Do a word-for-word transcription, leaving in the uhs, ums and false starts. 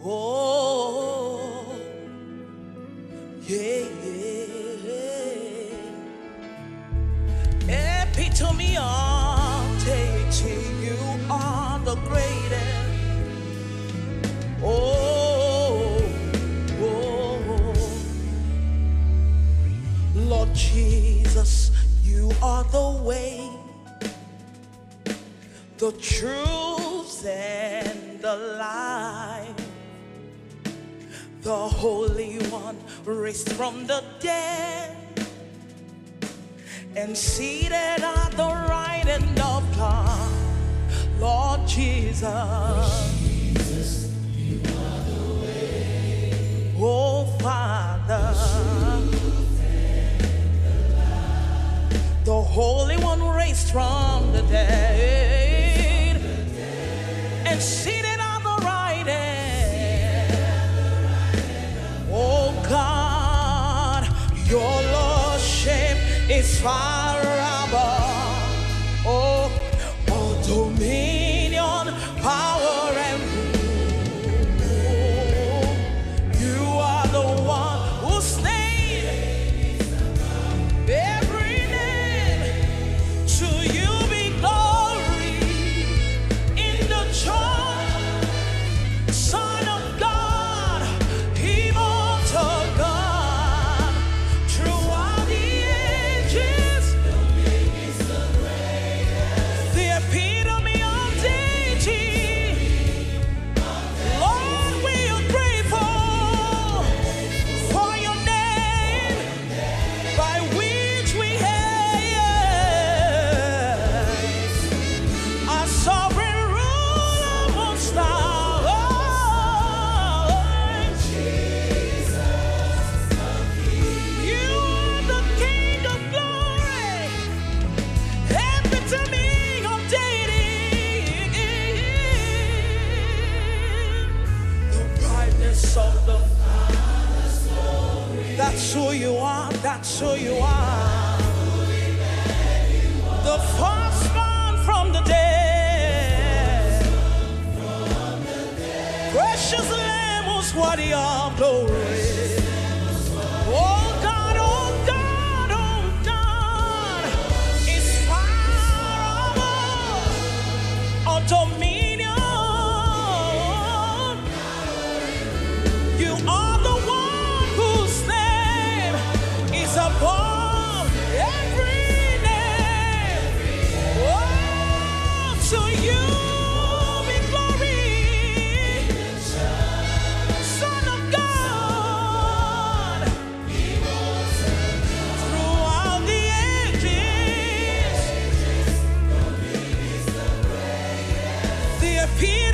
Oh, yeah, yeah. Epitome of deity, you are the greatest. Oh, oh, Lord Jesus, you are the way, the truth, and the life. The Holy One raised from the dead and seated at the right hand of God. Lord Jesus, Jesus, you are the way. oh Father, the Holy One raised from the dead and seated at the right hand. Oh God, your lordship is far above. Oh, all dominion, power, and rule. You are the one whose name every name. To you be glory in the church, Son of God, immortal God, throughout the ages, the epitome of deity. Lord, we are grateful for your name, by which we have a sovereign ruler amongst us. You are the King of glory, epitome of deity, the brightness of the that's who you are, that's who you are. The firstborn from the dead, precious Lamb who's worthy of glory. Oh God, oh God, oh God, is far above all dominion. You are the one whose name is above every name. Oh, to you be glory, Son of God, throughout the ages. The appeal